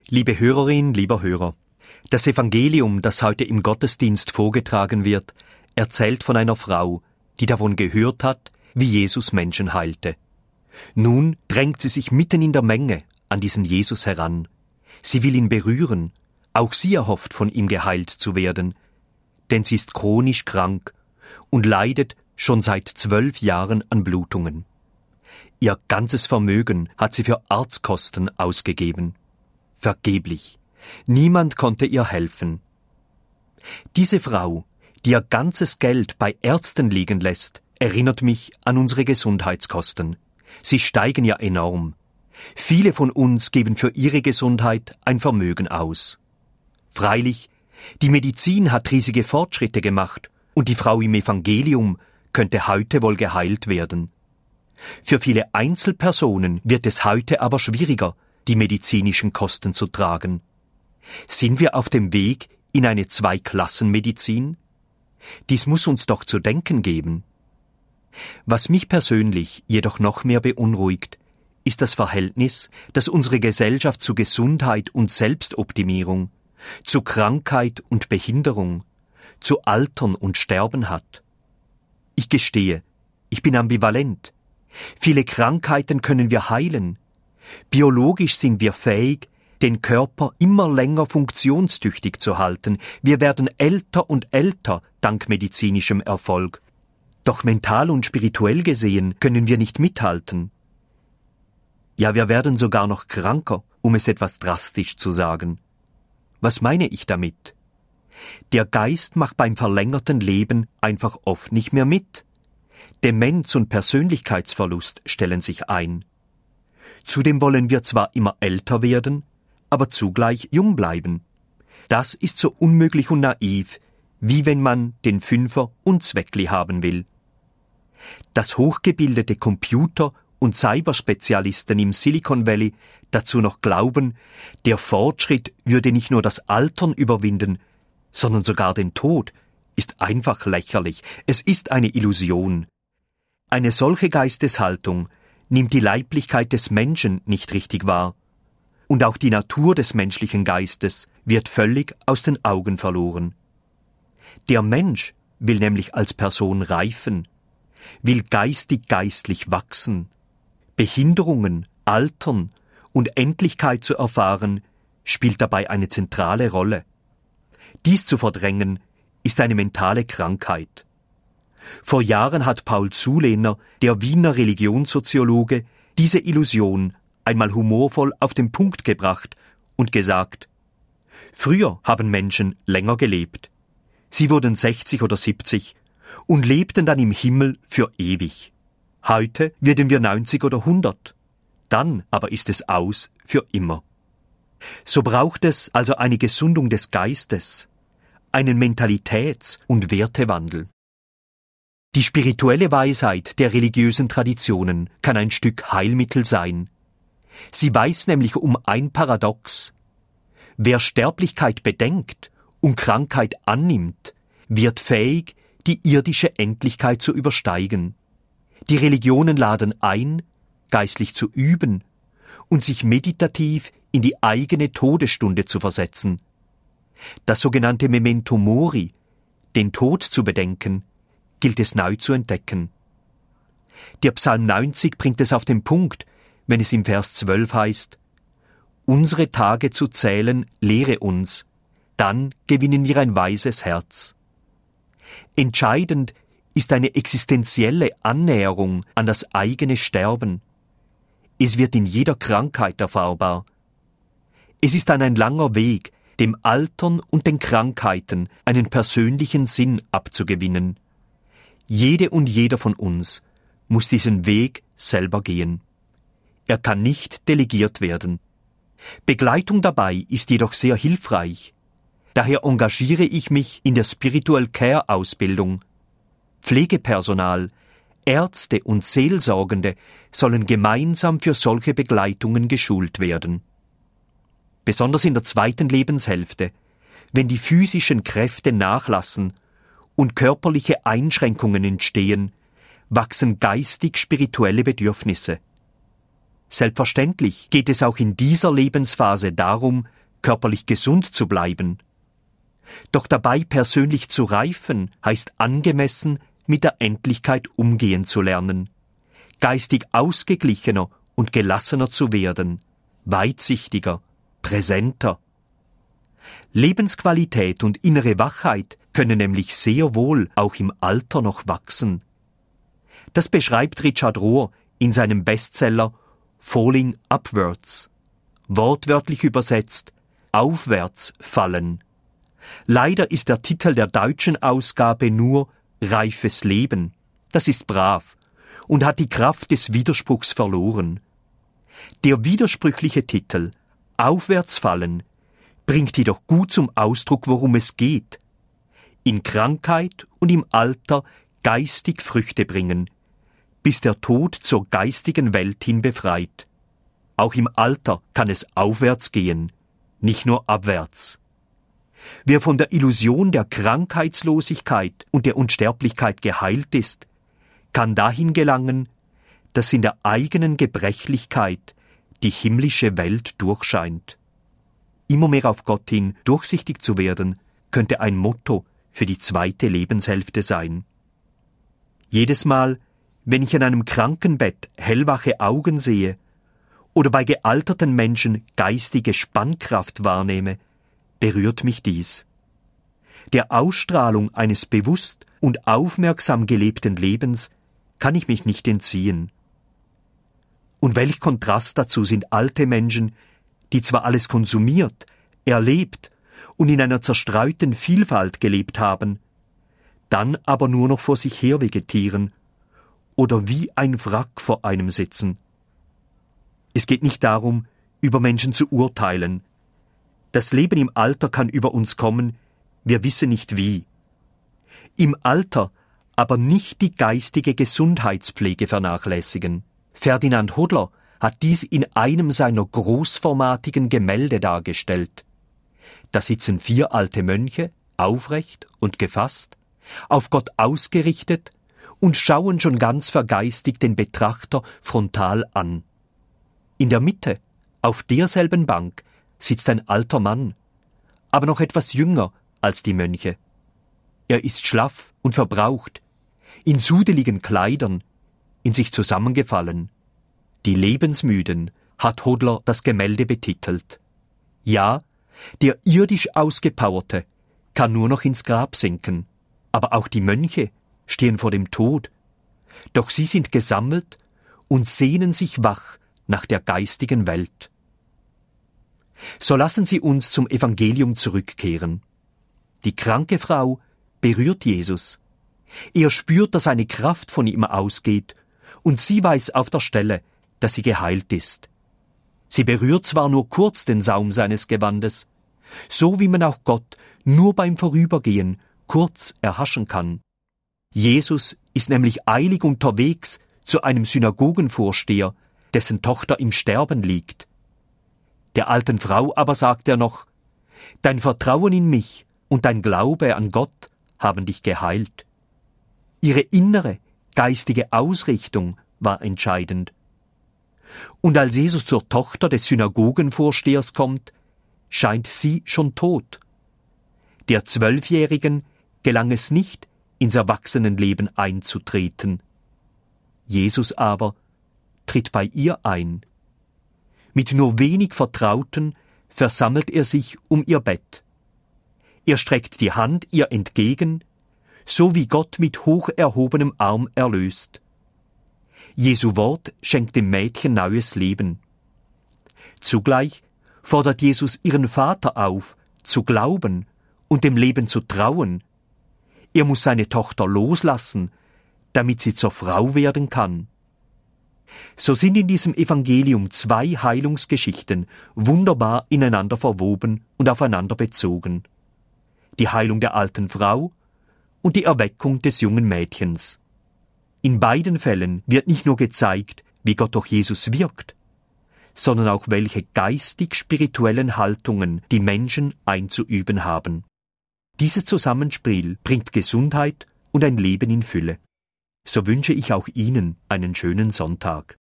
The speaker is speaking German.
Liebe Hörerin, lieber Hörer, das Evangelium, das heute im Gottesdienst vorgetragen wird, erzählt von einer Frau, die davon gehört hat, wie Jesus Menschen heilte. Nun drängt sie sich mitten in der Menge an diesen Jesus heran. Sie will ihn berühren, auch sie erhofft, von ihm geheilt zu werden, denn sie ist chronisch krank und leidet schon seit 12 Jahren an Blutungen. Ihr ganzes Vermögen hat sie für Arztkosten ausgegeben. Vergeblich. Niemand konnte ihr helfen. Diese Frau, die ihr ganzes Geld bei Ärzten liegen lässt, erinnert mich an unsere Gesundheitskosten. Sie steigen ja enorm. Viele von uns geben für ihre Gesundheit ein Vermögen aus. Freilich, die Medizin hat riesige Fortschritte gemacht und die Frau im Evangelium könnte heute wohl geheilt werden. Für viele Einzelpersonen wird es heute aber schwieriger, die medizinischen Kosten zu tragen. Sind wir auf dem Weg in eine Zweiklassenmedizin? Dies muss uns doch zu denken geben. Was mich persönlich jedoch noch mehr beunruhigt, ist das Verhältnis, das unsere Gesellschaft zu Gesundheit und Selbstoptimierung, zu Krankheit und Behinderung, zu Altern und Sterben hat. Ich gestehe, ich bin ambivalent. Viele Krankheiten können wir heilen. Biologisch sind wir fähig, den Körper immer länger funktionstüchtig zu halten. Wir werden älter und älter dank medizinischem Erfolg. Doch mental und spirituell gesehen können wir nicht mithalten. Ja, wir werden sogar noch kranker, um es etwas drastisch zu sagen. Was meine ich damit? Der Geist macht beim verlängerten Leben einfach oft nicht mehr mit. Demenz und Persönlichkeitsverlust stellen sich ein. Zudem wollen wir zwar immer älter werden, aber zugleich jung bleiben. Das ist so unmöglich und naiv, wie wenn man den Fünfer und Zweckli haben will. Dass hochgebildete Computer- und Cyberspezialisten im Silicon Valley dazu noch glauben, der Fortschritt würde nicht nur das Altern überwinden, sondern sogar den Tod, ist einfach lächerlich. Es ist eine Illusion. Eine solche Geisteshaltung nimmt die Leiblichkeit des Menschen nicht richtig wahr. Und auch die Natur des menschlichen Geistes wird völlig aus den Augen verloren. Der Mensch will nämlich als Person reifen, will geistig-geistlich wachsen. Behinderungen, Altern und Endlichkeit zu erfahren, spielt dabei eine zentrale Rolle. Dies zu verdrängen, ist eine mentale Krankheit. Vor Jahren hat Paul Zulehner, der Wiener Religionssoziologe, diese Illusion einmal humorvoll auf den Punkt gebracht und gesagt: Früher haben Menschen länger gelebt. Sie wurden 60 oder 70 und lebten dann im Himmel für ewig. Heute werden wir 90 oder 100. Dann aber ist es aus für immer. So braucht es also eine Gesundung des Geistes, einen Mentalitäts- und Wertewandel. Die spirituelle Weisheit der religiösen Traditionen kann ein Stück Heilmittel sein. Sie weiß nämlich um ein Paradox. Wer Sterblichkeit bedenkt und Krankheit annimmt, wird fähig, die irdische Endlichkeit zu übersteigen. Die Religionen laden ein, geistlich zu üben und sich meditativ in die eigene Todesstunde zu versetzen. Das sogenannte Memento Mori, den Tod zu bedenken, gilt es neu zu entdecken. Der Psalm 90 bringt es auf den Punkt, wenn es im Vers 12 heißt: Unsere Tage zu zählen lehre uns, dann gewinnen wir ein weises Herz. Entscheidend ist eine existenzielle Annäherung an das eigene Sterben. Es wird in jeder Krankheit erfahrbar. Es ist dann ein langer Weg, dem Altern und den Krankheiten einen persönlichen Sinn abzugewinnen. Jede und jeder von uns muss diesen Weg selber gehen. Er kann nicht delegiert werden. Begleitung dabei ist jedoch sehr hilfreich. Daher engagiere ich mich in der Spiritual Care Ausbildung. Pflegepersonal, Ärzte und Seelsorgende sollen gemeinsam für solche Begleitungen geschult werden. Besonders in der zweiten Lebenshälfte, wenn die physischen Kräfte nachlassen und körperliche Einschränkungen entstehen, wachsen geistig-spirituelle Bedürfnisse. Selbstverständlich geht es auch in dieser Lebensphase darum, körperlich gesund zu bleiben. Doch dabei persönlich zu reifen, heißt angemessen mit der Endlichkeit umgehen zu lernen, geistig ausgeglichener und gelassener zu werden, weitsichtiger, präsenter. Lebensqualität und innere Wachheit können nämlich sehr wohl auch im Alter noch wachsen. Das beschreibt Richard Rohr in seinem Bestseller Falling Upwards, wortwörtlich übersetzt Aufwärts fallen. Leider ist der Titel der deutschen Ausgabe nur Reifes Leben. Das ist brav und hat die Kraft des Widerspruchs verloren. Der widersprüchliche Titel Aufwärts fallen bringt jedoch gut zum Ausdruck, worum es geht. In Krankheit und im Alter geistig Früchte bringen, bis der Tod zur geistigen Welt hin befreit. Auch im Alter kann es aufwärts gehen, nicht nur abwärts. Wer von der Illusion der Krankheitslosigkeit und der Unsterblichkeit geheilt ist, kann dahin gelangen, dass in der eigenen Gebrechlichkeit die himmlische Welt durchscheint. Immer mehr auf Gott hin durchsichtig zu werden, könnte ein Motto für die zweite Lebenshälfte sein. Jedes Mal, wenn ich an einem Krankenbett hellwache Augen sehe oder bei gealterten Menschen geistige Spannkraft wahrnehme, berührt mich dies. Der Ausstrahlung eines bewusst und aufmerksam gelebten Lebens kann ich mich nicht entziehen. Und welch Kontrast dazu sind alte Menschen, die zwar alles konsumiert, erlebt und in einer zerstreuten Vielfalt gelebt haben, dann aber nur noch vor sich her vegetieren oder wie ein Wrack vor einem sitzen. Es geht nicht darum, über Menschen zu urteilen. Das Leben im Alter kann über uns kommen, wir wissen nicht wie. Im Alter aber nicht die geistige Gesundheitspflege vernachlässigen. Ferdinand Hodler hat dies in einem seiner großformatigen Gemälde dargestellt. Da sitzen 4 alte Mönche, aufrecht und gefasst, auf Gott ausgerichtet und schauen schon ganz vergeistigt den Betrachter frontal an. In der Mitte, auf derselben Bank, sitzt ein alter Mann, aber noch etwas jünger als die Mönche. Er ist schlaff und verbraucht, in sudeligen Kleidern, in sich zusammengefallen. Die Lebensmüden hat Hodler das Gemälde betitelt. Ja, der irdisch Ausgepowerte kann nur noch ins Grab sinken, aber auch die Mönche stehen vor dem Tod. Doch sie sind gesammelt und sehnen sich wach nach der geistigen Welt. So lassen Sie uns zum Evangelium zurückkehren. Die kranke Frau berührt Jesus. Er spürt, dass eine Kraft von ihm ausgeht, und sie weiß auf der Stelle, dass sie geheilt ist. Sie berührt zwar nur kurz den Saum seines Gewandes, so wie man auch Gott nur beim Vorübergehen kurz erhaschen kann. Jesus ist nämlich eilig unterwegs zu einem Synagogenvorsteher, dessen Tochter im Sterben liegt. Der alten Frau aber sagt er noch: Dein Vertrauen in mich und dein Glaube an Gott haben dich geheilt. Ihre innere, geistige Ausrichtung war entscheidend. Und als Jesus zur Tochter des Synagogenvorstehers kommt, scheint sie schon tot. Der 12-Jährigen gelang es nicht, ins Erwachsenenleben einzutreten. Jesus aber tritt bei ihr ein. Mit nur wenig Vertrauten versammelt er sich um ihr Bett. Er streckt die Hand ihr entgegen, so wie Gott mit hoch erhobenem Arm erlöst. Jesu Wort schenkt dem Mädchen neues Leben. Zugleich fordert Jesus ihren Vater auf, zu glauben und dem Leben zu trauen. Er muss seine Tochter loslassen, damit sie zur Frau werden kann. So sind in diesem Evangelium 2 Heilungsgeschichten wunderbar ineinander verwoben und aufeinander bezogen. Die Heilung der alten Frau und die Erweckung des jungen Mädchens. In beiden Fällen wird nicht nur gezeigt, wie Gott durch Jesus wirkt, sondern auch welche geistig-spirituellen Haltungen die Menschen einzuüben haben. Dieses Zusammenspiel bringt Gesundheit und ein Leben in Fülle. So wünsche ich auch Ihnen einen schönen Sonntag.